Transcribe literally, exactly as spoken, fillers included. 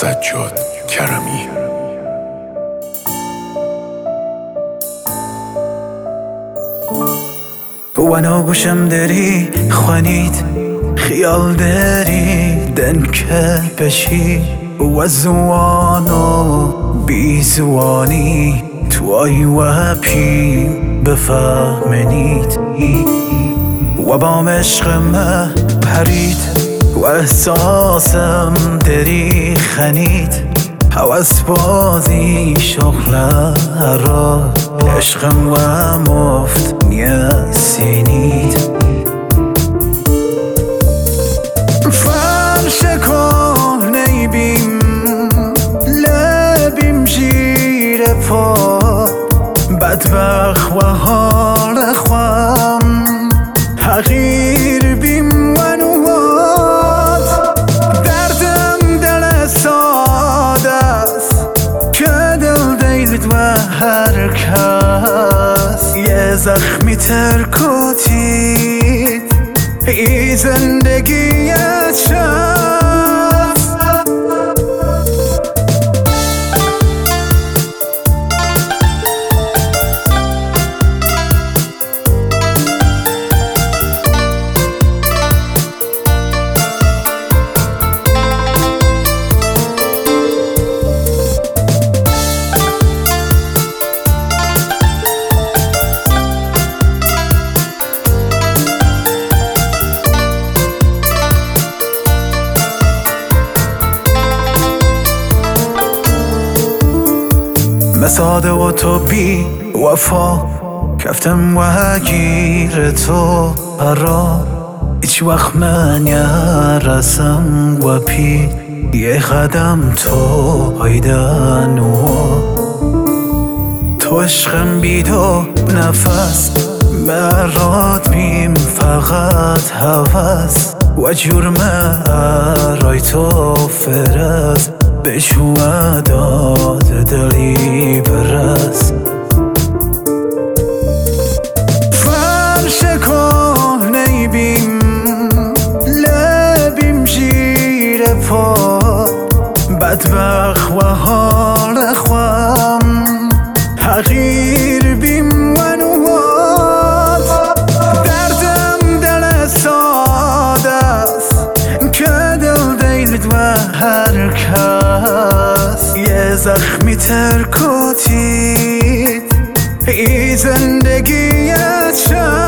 سجاد کرمی. وانا گوشم داری خوانید خیال داری دن که بشی و زوانو بی زوانی توی و پی بفهمنید و با عشقم پرید و احساسم داری خنید حواس بازی شغله را عشقم و مفت نیستینید فرش کهنه بیم لبیم جیر پا بدبخت و حال خوام حقیر بیم و نوات دردم دل ساده است که دل دیلد و هر کس یه زخمی ترکوتید ای زندگیت شد ساده و تو بی وفا کفتم و گیر تو برا هیچ وقت من نرسم و پی یه قدم تو هایدن و تو عشقم بی دو نفس برات بیم فقط هوس و جرم رای تو فرست بشو داد دلی برس فرش کهنه بیم لبیم جیر پا بدبخت و حال خوام حقیر بیم و نوات دردم دل ساده است که دل دیلد و هر کس یه زخمی ترکوتید ای زندگیت شد